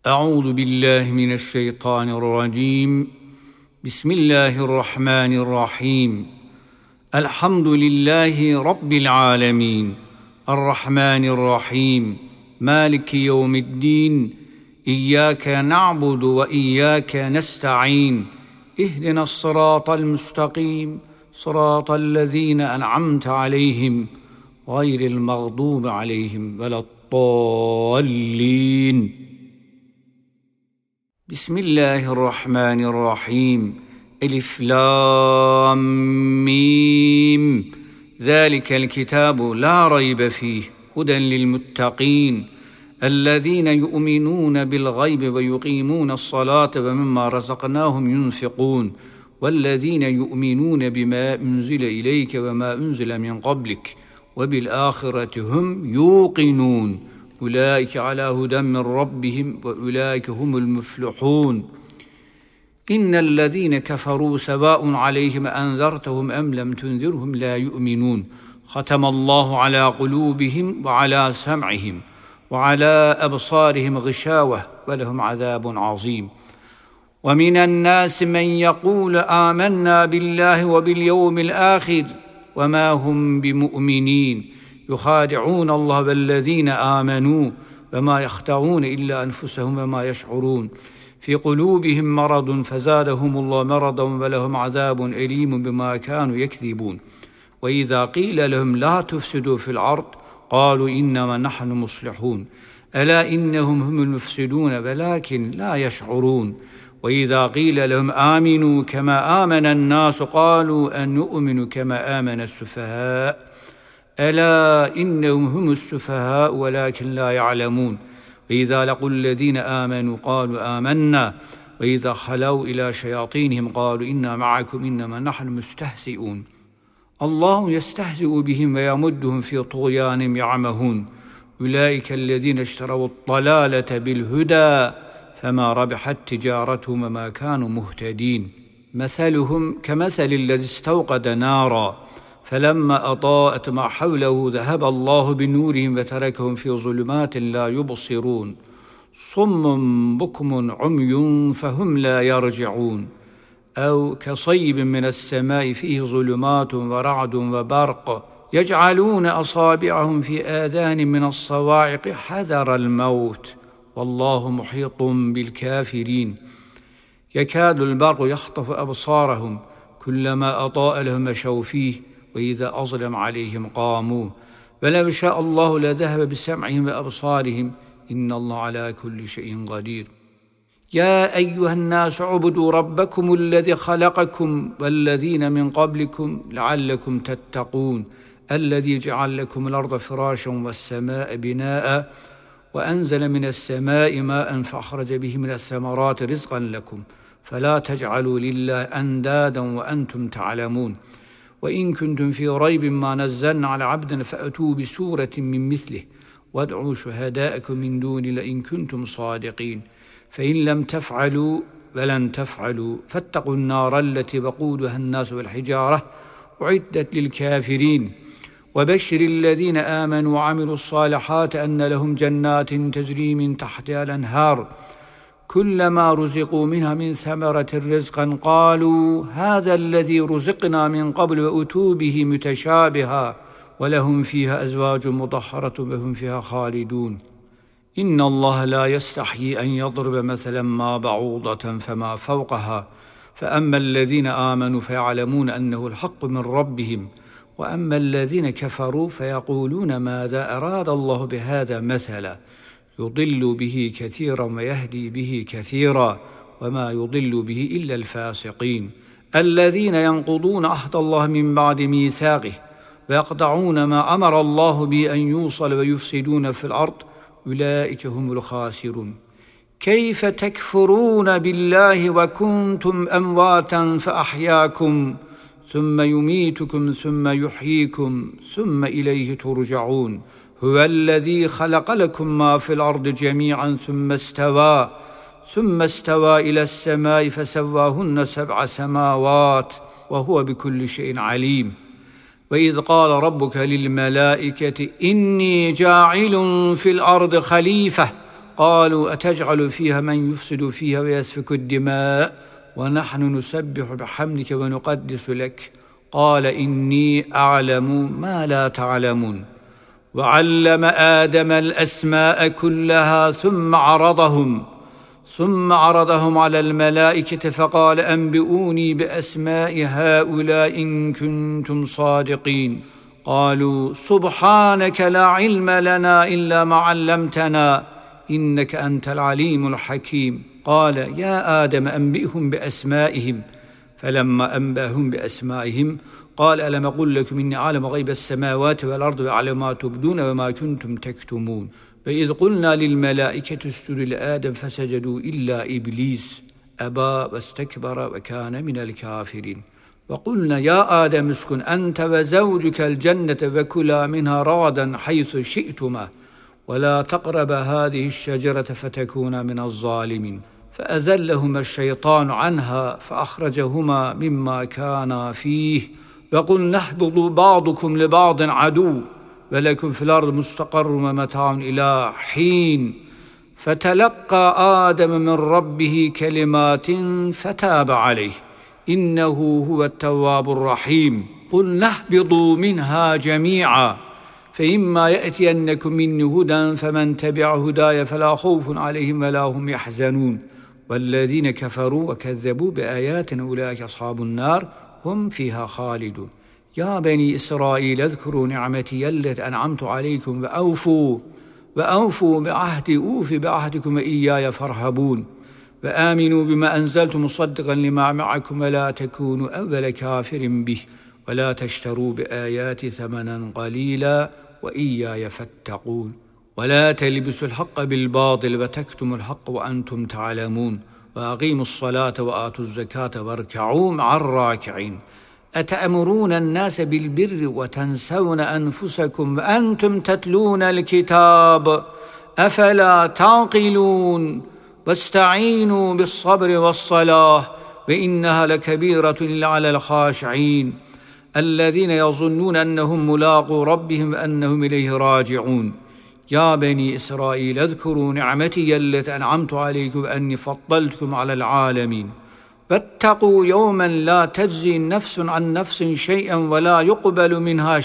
أعوذ بالله من الشيطان الرجيم. بسم الله الرحمن الرحيم. الحمد لله رب العالمين، الرحمن الرحيم، مالك يوم الدين، إياك نعبد وإياك نستعين، اهدنا الصراط المستقيم، صراط الذين أنعمت عليهم غير المغضوب عليهم ولا الضالين. بسم الله الرحمن الرحيم. ألف لام ميم، ذلك الكتاب لا ريب فيه هدى للمتقين الذين يؤمنون بالغيب ويقيمون الصلاة ومما رزقناهم ينفقون والذين يؤمنون بما أنزل إليك وما أنزل من قبلك وبالآخرة هم يوقنون أولئك على هدى من ربهم وأولئك هم المفلحون. إن الذين كفروا سواء عليهم أنذرتهم أم لم تنذرهم لا يؤمنون، ختم الله على قلوبهم وعلى سمعهم وعلى أبصارهم غشاوة ولهم عذاب عظيم. ومن الناس من يقول آمنا بالله وباليوم الآخر وما هم بمؤمنين، يخادعون الله والذين آمنوا وما يخدعون إلا أنفسهم وما يشعرون، في قلوبهم مرض فزادهم الله مرضا ولهم عذاب أليم بما كانوا يكذبون. وإذا قيل لهم لا تفسدوا في الأرض قالوا إنما نحن مصلحون ألا إنهم هم المفسدون ولكن لا يشعرون. وإذا قيل لهم آمنوا كما آمن الناس قالوا أن نؤمن كما آمن السفهاء ألا إنهم هم السفهاء ولكن لا يعلمون. وإذا لقوا الذين آمنوا قالوا آمنا وإذا خلوا إلى شياطينهم قالوا إنا معكم إنما نحن مستهزئون. الله يستهزئ بهم ويمدهم في طغيانهم يعمهون. أولئك الذين اشتروا الضلالة بالهدى فما ربحت تجارتهم وما كانوا مهتدين. مثلهم كمثل الذي استوقد نارا فلما أضاءت ما حوله ذهب الله بنورهم وتركهم في ظلمات لا يبصرون، صم بكم عمي فهم لا يرجعون. أو كصيب من السماء فيه ظلمات ورعد وبرق يجعلون أصابعهم في آذان من الصواعق حذر الموت والله محيط بالكافرين. يكاد البرق يخطف أبصارهم كلما أضاء لهم مشوا فيه وإذا أظلم عليهم قاموا ولو شاء الله لذهب بسمعهم وأبصارهم إن الله على كل شيء قدير. يا أيها الناس اعبدوا ربكم الذي خلقكم والذين من قبلكم لعلكم تتقون الذي جعل لكم الأرض فراشا والسماء بناء وأنزل من السماء ماء فأخرج به من الثمرات رزقا لكم فلا تجعلوا لله أندادا وأنتم تعلمون. وإن كنتم في ريب ما نزلنا على عبدنا فأتوا بسورة من مثله وادعوا شهداءكم من دون الله إن كنتم صادقين فإن لم تفعلوا ولن تفعلوا فاتقوا النار التي وقودها الناس والحجارة أعدت للكافرين. وبشر الذين آمنوا وعملوا الصالحات أن لهم جنات تجري من تحتها الأنهار كلما رزقوا منها من ثمرة رزقا قالوا هذا الذي رزقنا من قبل وأتوا به متشابها ولهم فيها أزواج مطهرة وهم فيها خالدون. إن الله لا يستحيي أن يضرب مثلا ما بعوضة فما فوقها فأما الذين آمنوا فيعلمون أنه الحق من ربهم وأما الذين كفروا فيقولون ماذا أراد الله بهذا مثلا يضل به كثيرا ويهدي به كثيرا وما يضل به إلا الفاسقين الذين ينقضون عهد الله من بعد ميثاقه ويقطعون ما أمر الله به أن يوصل ويفسدون في الأرض أولئك هم الخاسرون. كيف تكفرون بالله وكنتم أمواتا فأحياكم ثم يميتكم ثم يحييكم ثم إليه ترجعون. هو الذي خلق لكم ما في الأرض جميعا ثم استوى إلى السماء فسواهن 7 سماوات وهو بكل شيء عليم. وإذ قال ربك للملائكة إني جاعل في الأرض خليفة قالوا أتجعل فيها من يفسد فيها ويسفك الدماء ونحن نسبح بحمدك ونقدس لك قال إني أعلم ما لا تعلمون وعلم آدم الأسماء كلها ثم عرضهم على الملائكة فقال أنبئوني بأسماء هؤلاء إن كنتم صادقين قالوا سبحانك لا علم لنا إلا ما علمتنا إنك أنت العليم الحكيم قال يا آدم أنبئهم بأسمائهم فلما أنبأهم بأسمائهم قال ألم أقل لكم إني أعلم غيب السماوات والأرض وأعلم ما تبدون وما كنتم تكتمون وإذ قلنا للملائكة اسجدوا لآدم فسجدوا إلا إبليس أبى واستكبر وكان من الكافرين وقلنا يا آدم اسكن أنت وزوجك الجنة وكلا منها رغدا حيث شئتما ولا تقربا هذه الشجرة فتكونا من الظالمين فأزلهما الشيطان عنها فأخرجهما مما كانا فيه وقلنا اهبطوا بعضكم لبعض عدو ولكم في الأرض مستقر ومتاع إلى حين فتلقى آدم من ربه كلمات فتاب عليه إنه هو التواب الرحيم قلنا اهبطوا منها جميعا فإما يأتينكم مني هدى فمن تبع هداي فلا خوف عليهم ولا هم يحزنون والذين كفروا وكذبوا بآياتنا أولئك أصحاب النار هم فيها خالدون يا بني إسرائيل اذكروا نعمتي التي أنعمت عليكم وأوفوا بعهدي أوف بعهدكم وإياي فارهبون وآمنوا بما أنزلت مصدقا لما معكم ولا تكونوا أول كافر به ولا تشتروا بآياتي ثمنا قليلا وإياي فاتقون ولا تلبسوا الحق بالباطل وتكتموا الحق وأنتم تعلمون وأقيموا الصلاة وآتوا الزكاة واركعوا مع الراكعين أتأمرون الناس بالبر وتنسون أنفسكم وأنتم تتلون الكتاب أفلا تعقلون واستعينوا بالصبر والصلاة وإنها لكبيرة إلا على الخاشعين الذين يظنون أنهم ملاقو ربهم وأنهم إليه راجعون يا بني إسرائيل اذكروا نعمتي التي أنعمت عليكم أني فضلتكم على العالمين واتقوا يوما لا تجزي نفس عن نفس شيئا ولا يقبل منها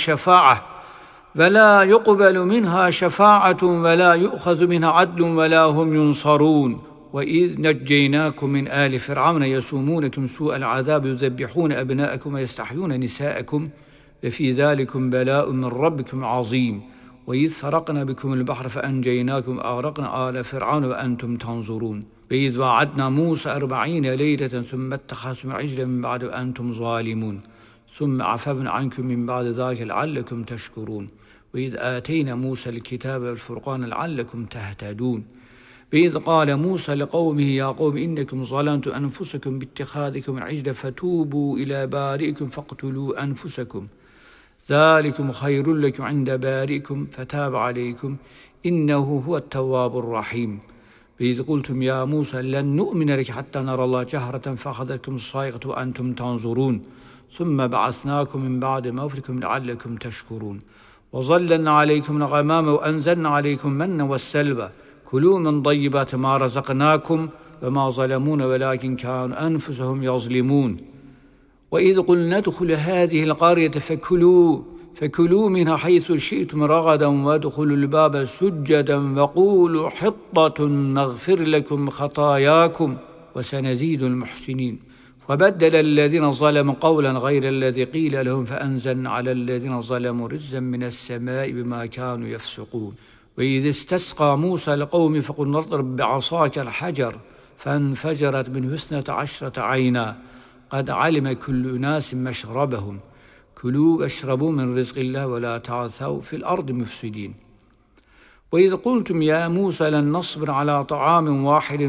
شفاعة ولا يؤخذ منها عدل ولا هم ينصرون وإذ نجيناكم من آل فرعون يسومونكم سوء العذاب يذبحون أبناءكم ويستحيون نساءكم وفي ذلكم بلاء من ربكم عظيم وإذ فرقنا بكم البحر فأنجيناكم وأغرقنا آل فرعون وأنتم تنظرون وإذ وعدنا موسى 40 ليلة ثم اتخذتم عجلا من بعد وأنتم ظالمون ثم عفونا عنكم من بعد ذلك لعلكم تشكرون وإذ آتينا موسى الكتاب والفرقان لعلكم تهتدون وإذ قال موسى لقومه يا قوم إنكم ظلمتم أنفسكم باتخاذكم العجل فتوبوا إلى بارئكم فاقتلوا أنفسكم ذلكم خير لكم عند بارئكم فتاب عليكم إنه هو التواب الرحيم وإذ قلتم يا موسى لن نؤمن لك حتى نرى الله جهرة فأخذتكم الصاعقة وأنتم تنظرون ثم بعثناكم من بعد موتكم لعلكم تشكرون وظللنا عليكم الغمام وأنزلنا عليكم من والسلوى كلوا من طيبات ما رزقناكم وما ظلمون ولكن كانوا أنفسهم يظلمون وإذ قلنا ادخلوا هذه القرية فكلوا منها حيث شئتم رغدا وادخلوا الباب سجدا وقولوا حطة نغفر لكم خطاياكم وسنزيد المحسنين فبدل الذين ظلموا قولا غير الذي قيل لهم فأنزلنا على الذين ظلموا رجزا من السماء بما كانوا يفسقون وإذ استسقى موسى لقومه فقلنا اضرب بعصاك الحجر فانفجرت منه 12 عينا قد علم كل أناس مشربهم كلوا واشربوا من رزق الله ولا تعثوا في الأرض مفسدين وإذ قلتم يا موسى لن نصبر على طعام واحد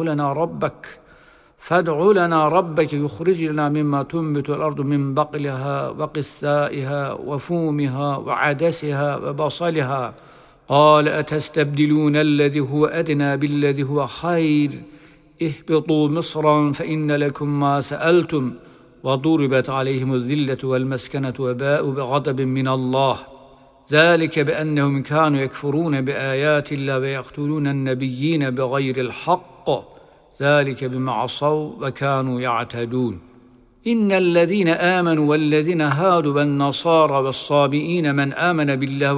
فادع لنا ربك يخرج لنا مما تنبت الأرض من بقلها وقثائها وفومها وعدسها وبصلها قال أتستبدلون الذي هو أدنى بالذي هو خير اهبطوا مصرا فإن لكم ما سألتم وضربت عليهم الذلة والمسكنة وباءوا بغضب من الله ذلك بأنهم كانوا يكفرون بآيات الله ويقتلون النبيين بغير الحق ذلك بما عصوا وكانوا يعتدون. إن الذين آمنوا والذين هادوا والنصارى والصابئين من آمن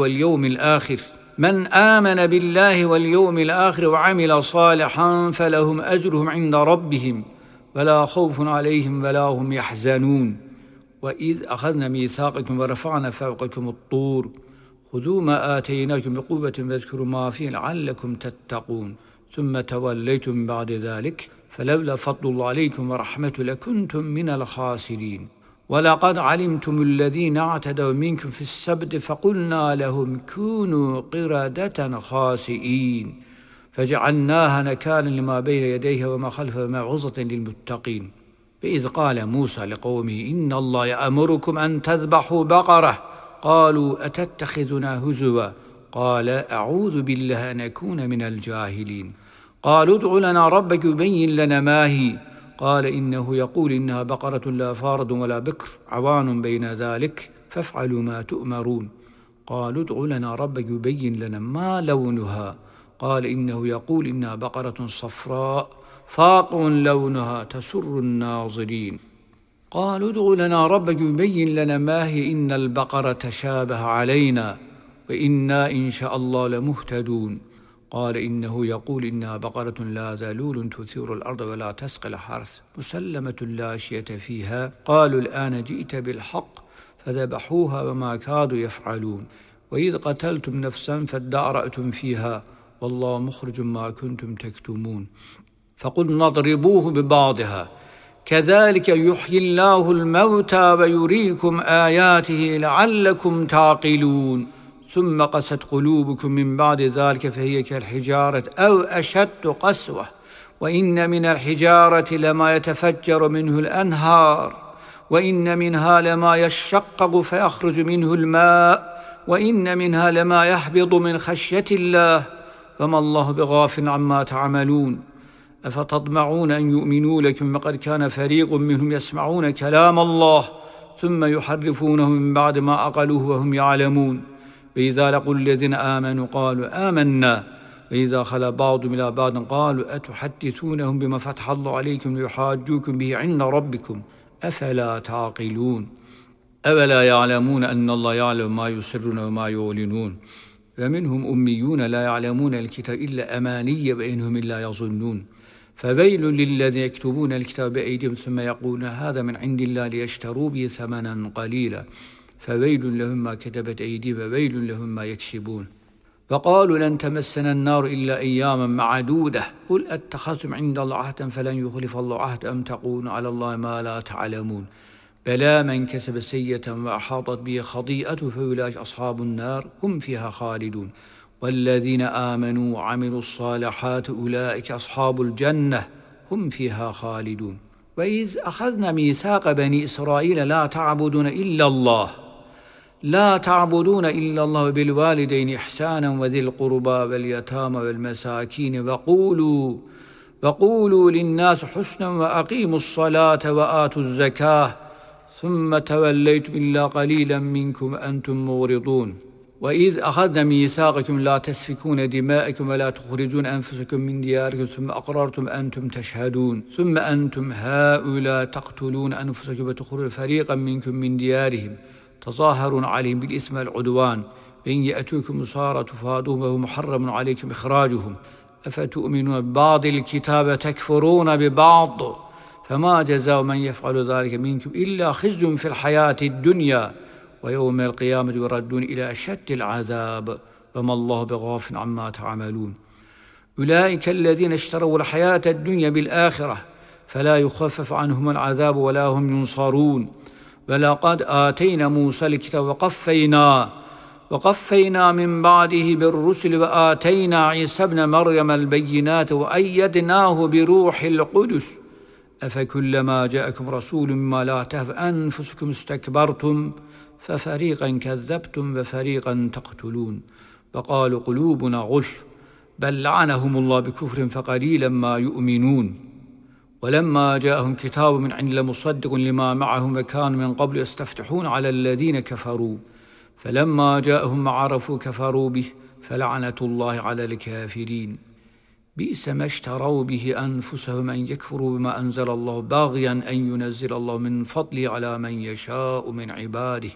بالله واليوم الآخر وعمل صالحا فلهم أجرهم عند ربهم ولا خوف عليهم ولا هم يحزنون. وإذ أخذنا ميثاقكم ورفعنا فوقكم الطور خذوا ما آتيناكم بقوة واذكروا ما فيه لعلكم تتقون ثم توليتم من بعد ذلك فلولا فضل الله عليكم ورحمته لكنتم من الخاسرين. ولقد علمتم الذين اعتدوا منكم في السبت فقلنا لهم كونوا قردة خاسئين فجعلناها نكالا لما بين يديها وما خلفها موعظة للمتقين. فإذ قال موسى لقومه إن الله يأمركم أن تذبحوا بقرة قالوا أتتخذنا هزوا قال أعوذ بالله أن أكون من الجاهلين. قالوا ادع لنا ربك يبين لنا ما هي قال إنه يقول إنها بقرة لا فارض ولا بكر عوان بين ذلك فافعلوا ما تؤمرون. قالوا ادع لنا ربك يبين لنا ما لونها قال إنه يقول إنها بقرة صفراء فاقع لونها تسر الناظرين. قالوا ادع لنا ربك يبين لنا ما هي إن البقرة تشابه علينا وإنا إن شاء الله لمهتدون. قال إنه يقول إنها بقرة لا ذلول تثير الأرض ولا تسقي الحرث مسلمة لا شية فيها. قالوا الآن جئت بالحق فذبحوها وما كادوا يفعلون. وإذ قتلتم نفسا فادارأتم فيها والله مخرج ما كنتم تكتمون. فقلنا اضربوه ببعضها كذلك يحيي الله الموتى ويريكم آياته لعلكم تعقلون. ثم قست قلوبكم من بعد ذلك فهي كالحجارة أو أشد قسوة وإن من الحجارة لما يتفجر منه الأنهار وإن منها لما يشقق فيخرج منه الماء وإن منها لما يهبط من خشية الله وما الله بغافل عما تعملون. أفتطمعون أن يؤمنوا لكم وقد كان فريق منهم يسمعون كلام الله ثم يحرفونه من بعد ما عقلوه وهم يعلمون. وإذا لقوا الذين آمنوا قالوا آمنا وإذا خلا بعضهم إلى بعض قالوا أتحدثونهم بما فتح الله عليكم ليحاجوكم به عند ربكم أفلا تعقلون. أولا يعلمون أن الله يعلم ما يسرون وما يعلنون. ومنهم أميون لا يعلمون الكتاب إلا أماني وإنهم إلا يظنون. فويل للذين يكتبون الكتاب بأيديهم ثم يقولون هذا من عند الله ليشتروا به ثمنا قليلا فويل لهم ما كتبت أيديهم وويل لهم ما يكسبون. فقالوا لن تمسنا النار إلا أياما معدودة قل أتخذتم عند الله عهدا فلن يخلف الله عهدا أم تقولون على الله ما لا تعلمون. بلى من كسب سيئة وأحاطت به خطيئته فأولئك أصحاب النار هم فيها خالدون. والذين آمنوا وعملوا الصالحات أولئك أصحاب الجنة هم فيها خالدون. وإذ أخذنا ميثاق بني إسرائيل لا تعبدون إلا الله وبالوالدين إحسانا وذي القربى واليتامى والمساكين وقولوا للناس حسنا وأقيموا الصلاة وآتوا الزكاة ثم توليتم إلا قليلا منكم وأنتم معرضون. وإذ أخذنا ميثاقكم لا تسفكون دماءكم ولا تخرجون أنفسكم من دياركم ثم أقررتم أنتم تشهدون ثم أنتم هؤلاء تقتلون أنفسكم وتخرجون فريقا منكم من ديارهم تظاهرون عليهم بالإثم والعدوان وإن يأتوكم أسارى تفادوهم وهو محرم عليكم إخراجهم أفتؤمنون ببعض الكتاب تكفرون ببعض فما جزاء من يفعل ذلك منكم إلا خزي في الحياة الدنيا ويوم القيامة يردون إلى أشد العذاب وما الله بغافل عما تعملون. أولئك الذين اشتروا الحياة الدنيا بالآخرة فلا يخفف عنهم العذاب ولا هم ينصرون. ولقد آتينا موسى الكتاب وقفينا من بعده بالرسل وآتينا عيسى ابن مريم البينات وأيدناه بروح القدس أفكلما جاءكم رسول مما لا تهوى أنفسكم استكبرتم ففريقا كذبتم وفريقا تقتلون. وقالوا قلوبنا غلف بل لعنهم الله بكفر فقليلا ما يؤمنون. ولما جاءهم كتاب من عند الله مصدق لما معهم وكانوا من قبل يستفتحون على الذين كفروا فلما جاءهم ما عرفوا كفروا به فلعنة الله على الكافرين. بئس ما اشتروا به أنفسهم أن يكفروا بما أنزل الله باغيا أن ينزل الله من فضله على من يشاء من عباده،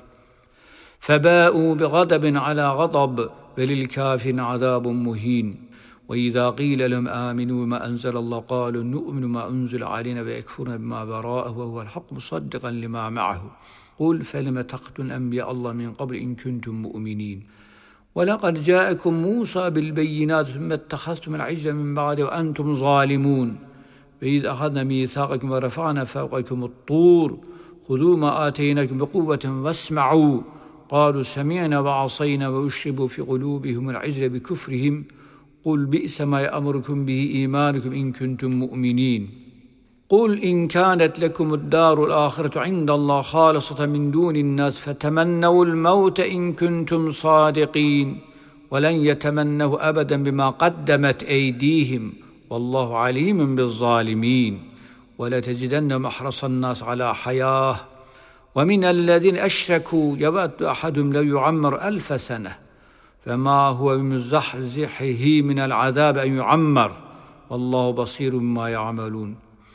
فباءوا بغضب على غضب وللكافرين عذاب مهين. وإذا قيل لهم آمنوا بما أنزل الله قالوا نؤمن ما أنزل علينا ويكفرون بما براءه وهو الحق مصدقا لما معه. قل فلم تقتلون أنبياء الله من قبل إن كنتم مؤمنين. ولقد جاءكم موسى بالبينات ثم اتخذتم العجل من بعد وأنتم ظالمون. وإذ أخذنا ميثاقكم ورفعنا فوقكم الطور خذوا ما آتيناكم بقوة واسمعوا قالوا سمعنا وعصينا وأشربوا في قلوبهم العجل بكفرهم قل بئس ما يأمركم به إيمانكم إن كنتم مؤمنين. قل إن كانت لكم الدار الآخرة عند الله خالصة من دون الناس فتمنوا الموت إن كنتم صادقين ولن يتمنوا أبدا بما قدمت أيديهم والله عليم بالظالمين. ولتجدنهم أحرص الناس على حياة ومن الذين أشركوا يود أحدهم لو يعمر 1000 سنة فما هو بمزحزحه من العذاب أن يعمر والله بصير بما يعملون.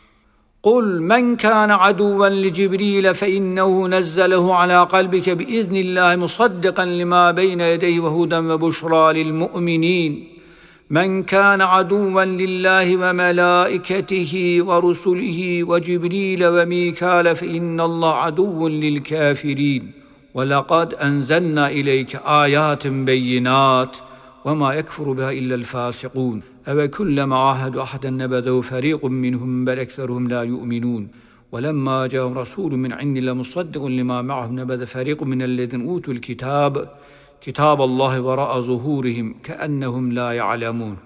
قل من كان عدوا لجبريل فإنه نزله على قلبك بإذن الله مصدقا لما بين يديه وهدى وبشرى للمؤمنين. من كان عدوا لله وملائكته ورسله وجبريل وميكال فإن الله عدو للكافرين. ولقد أنزلنا إليك آيات بينات وما يكفر بها إلا الفاسقون. أوكلما عاهدوا أحدا نبذه فريق منهم بل أكثرهم لا يؤمنون. ولما جاءهم رسول من عند الله مصدق لما معهم نبذ فريق من الذين أوتوا الكتاب كتاب الله وراء ظهورهم كأنهم لا يعلمون.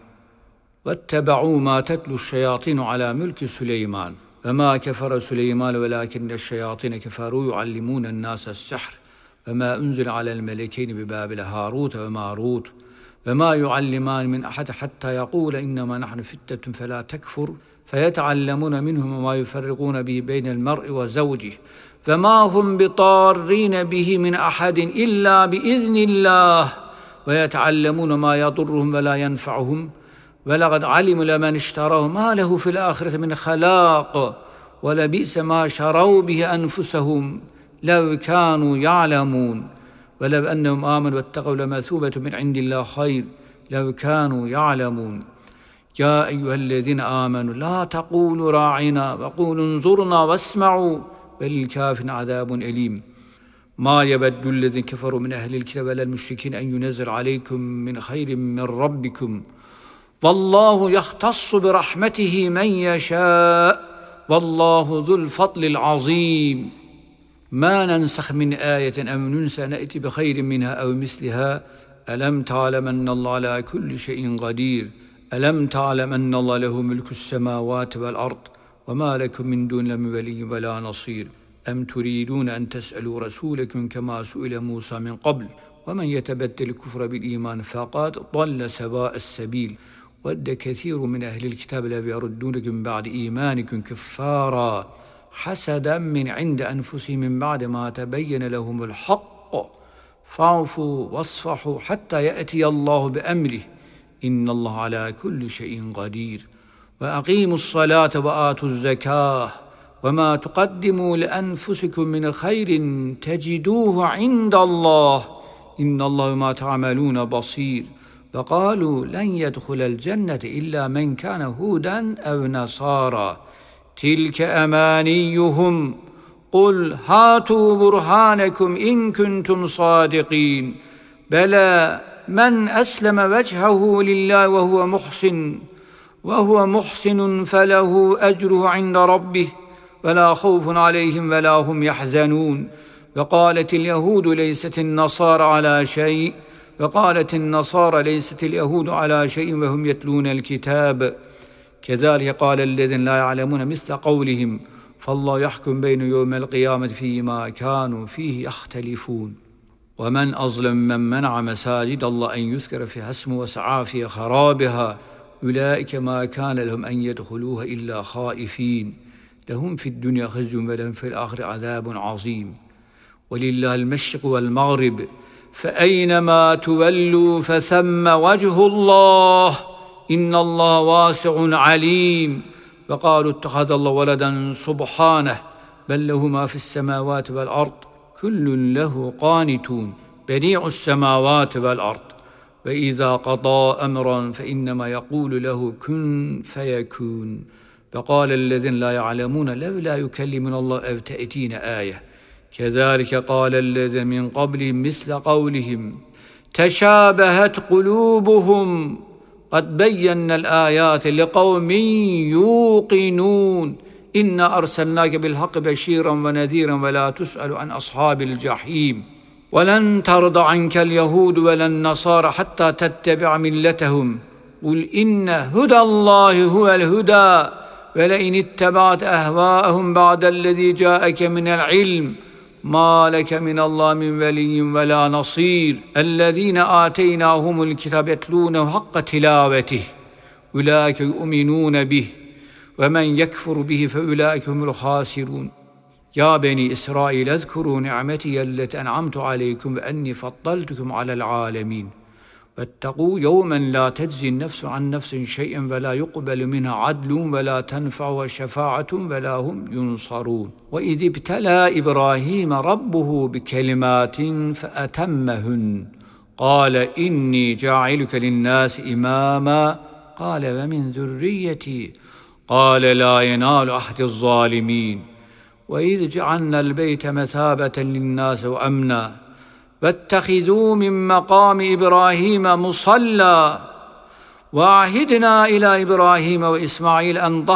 واتبعوا ما تتلو الشياطين على ملك سليمان وما كفر سليمان ولكن الشياطين كفروا يعلمون الناس السحر وما أنزل على الملكين ببابل هاروت وماروت وما يعلمان من أحد حتى يقول إنما نحن فتنة فلا تكفر فيتعلمون منهم ما يفرقون به بين المرء وزوجه فما هم بضارين به من أحد إلا بإذن الله ويتعلمون ما يضرهم ولا ينفعهم ولقد علموا لمن اشتراه ما له في الآخرة من خلاق ولبئس ما شروا به أنفسهم لو كانوا يعلمون. ولو أنهم آمنوا واتقوا لمثوبة من عند الله خير لو كانوا يعلمون. يا أيها الذين آمنوا لا تقولوا راعنا وقولوا انظرنا واسمعوا وللكافرين عذاب أليم. ما يبد الذين كفروا من أهل الكتاب ولا المشركين أن ينزل عليكم من خير من ربكم والله يختص برحمته من يشاء والله ذو الفضل العظيم. ما ننسخ من آية أو ننسى نأتي بخير منها أو مثلها ألم تعلم أن الله على كل شيء قدير ألم تعلم أن الله له ملك السماوات والأرض وما لكم من دون الله ولي ولا نصير. أم تريدون أن تسألوا رسولكم كما سئل موسى من قبل ومن يتبدل الكفر بالإيمان فقد ضل سواء السبيل. ود كثير من أهل الكتاب لا يردونكم من بعد إيمانكم كفارا حسدا من عند أنفسهم من بعد ما تبين لهم الحق فاعفوا واصفحوا حتى يأتي الله بأمره إن الله على كل شيء قدير. وأقيموا الصلاة وآتوا الزكاة وما تقدموا لأنفسكم من خير تجدوه عند الله إن الله ما تعملون بصير. فقالوا لن يدخل الجنة إلا من كان هودا أو نصارى تلك أمانيهم قل هاتوا برهانكم إن كنتم صادقين بلى من أسلم وجهه لله وهو محسن فله أجره عند ربه ولا خوف عليهم ولا هم يحزنون. وقالت اليهود ليست النصارى على شيء وقالت النصارى ليست اليهود على شيء وهم يتلون الكتاب كذلك قال الذين لا يعلمون مثل قولهم فالله يحكم بين يوم القيامة فيما كانوا فيه يختلفون. ومن أظلم من منع مساجد الله أن يذكر فيها اسمه وسعى في خرابها أولئك ما كان لهم أن يدخلوها إلا خائفين لهم في الدنيا خزي ولهم في الآخرة عذاب عظيم. ولله المشرق والمغرب فأينما تولوا فثم وجه الله إن الله واسع عليم. وقالوا اتخذ الله ولدا سبحانه بل له ما في السماوات والأرض كل له قانتون بديع السماوات والأرض وإذا قضى أمرا فإنما يقول له كن فيكون. فقال الذين لا يعلمون لولا يكلمنا الله أو تأتينا آية كذلك قال الذين من قبلهم مثل قولهم تشابهت قلوبهم قد بينا الآيات لقوم يوقنون إنا أرسلناك بالحق بشيرا ونذيرا ولا تسأل عن أصحاب الجحيم ولن ترضى عنك اليهود ولا النصارى حتى تتبع ملتهم قل إن هدى الله هو الهدى ولئن اتبعت أهواءهم بعد الذي جاءك من العلم ما لك من الله من ولي ولا نصير. الذين آتيناهم الكتاب يتلونه حق تلاوته أولئك يؤمنون به ومن يكفر به فأولئك هم الخاسرون. يا بني إسرائيل اذكروا نعمتي التي أنعمت عليكم وأني فضلتكم على العالمين واتقوا يوما لا تجزي النفس عن نفس شيئا ولا يقبل منها عدل ولا تنفع شفاعة ولا هم ينصرون. وإذ ابتلى إبراهيم ربه بكلمات فأتمهن قال إني جاعلك للناس إماما قال ومن ذريتي قال لا ينال أحد الظالمين. وإذ جعلنا البيت مثابة للناس وأمنا واتخذوا من مقام إبراهيم مصلى وعهدنا إلى إبراهيم وإسماعيل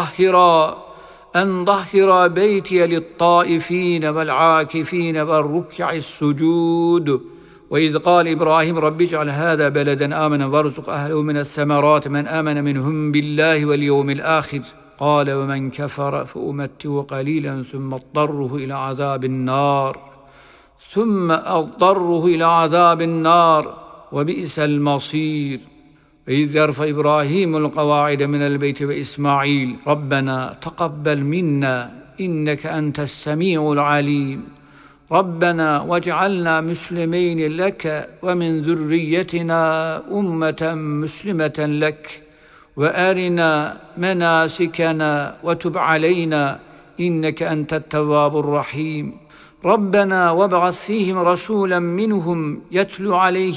أن ظهر بيتي للطائفين والعاكفين والركع السجود. وإذ قال إبراهيم رب اجعل هذا بلدا آمنا وارزق أهله من الثمرات من آمن منهم بالله واليوم الآخر قال ومن كفر فأمتعه قليلا ثم اضطره إلى عذاب النار وبئس المصير. وإذ يرفع إبراهيم القواعد من البيت وإسماعيل ربنا تقبل منا إنك أنت السميع العليم ربنا واجعلنا مسلمين لك ومن ذريتنا أمة مسلمة لك وأرنا مناسكنا وتب علينا إنك أنت التواب الرحيم ربنا وابعث فيهم رسولا منهم يتلو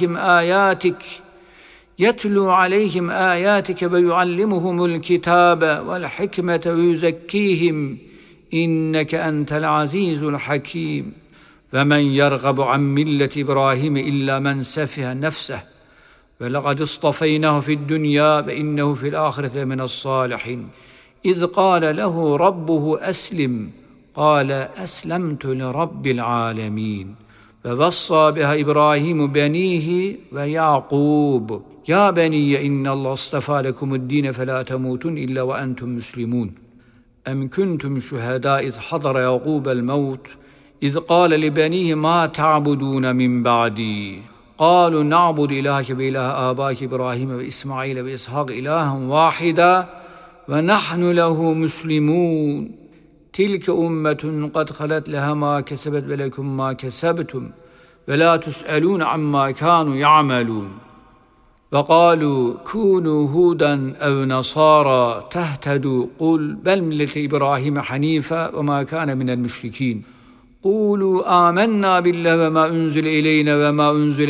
عليهم آياتك ويعلمهم الكتاب والحكمة ويزكيهم إنك أنت العزيز الحكيم. فمن يرغب عن ملة إبراهيم إلا من سفه نفسه ولقد اصطفيناه في الدنيا وإنه في الآخرة من الصالحين. إذ قال له ربه أسلم قال أسلمت لرب العالمين. فوصى بها إبراهيم بنيه ويعقوب يا بني إن الله اصطفى لكم الدين فلا تموتن إلا وأنتم مسلمون. أم كنتم شهداء إذ حضر يعقوب الموت إذ قال لبنيه ما تعبدون من بعدي قالوا نعبد إلهك وإله آبائك إبراهيم وإسماعيل وإسحاق إلها واحدا ونحن له مسلمون. تلك أمة قد خلت لها ما كسبت ولكم ما كسبتم ولا تسألون عما كانوا يعملون. وقالوا كونوا هودا أو نصارى تهتدوا قل بل ملة إبراهيم حنيفا وما كان من المشركين. قولوا آمنا بالله وما أنزل إلينا وما أنزل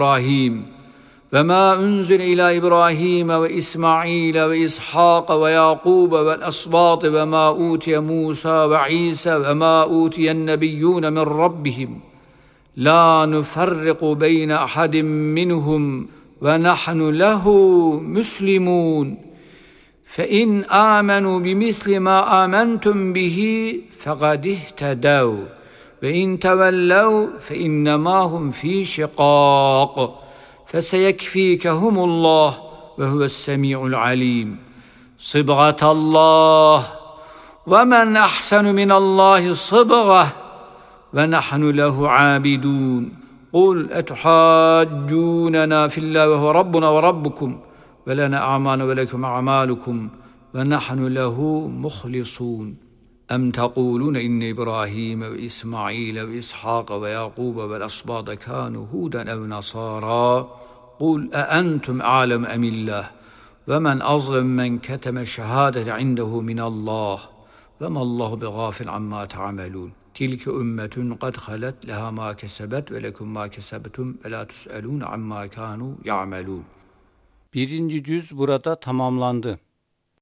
إلى إبراهيم وإسماعيل وإسحاق ويعقوب والأسباط وما أوتي موسى وعيسى وما أوتي النبيون من ربهم لا نفرق بين أحد منهم ونحن له مسلمون. فإن آمنوا بمثل ما آمنتم به فقد اهتدوا وإن تولوا فإنما هم في شقاق فسيكفيكهم الله وهو السميع العليم. صبغة الله ومن أحسن من الله صبغة ونحن له عابدون. قل أتحاجوننا في الله وهو ربنا وربكم ولنا أعمالنا ولكم أعمالكم ونحن له مخلصون. Em tekulune inne İbrahim ve İsmail ve İshak ve Yakub ve asbada kanu huden ev nasara. Kul entum a'lem emillah ve men azlem men keteme şehadete indehu minallah ve mallahu bighafil amma ta'melun. Tilke ümmetun kad halet leha ma kesebet ve lekum ma kesebtum ve la tus'elun amma kanu ya'melun. 1. cüz burada tamamlandı.